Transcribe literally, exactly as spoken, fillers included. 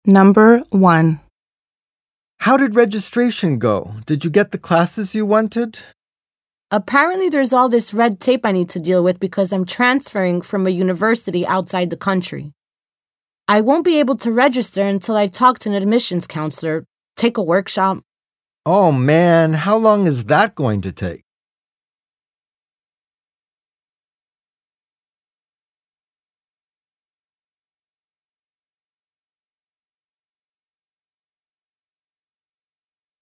Number one. How did registration go? Did you get the classes you wanted? Apparently, there's all this red tape I need to deal with because I'm transferring from a university outside the country. I won't be able to register until I talk to an admissions counselor, take a workshop. Oh man, how long is that going to take?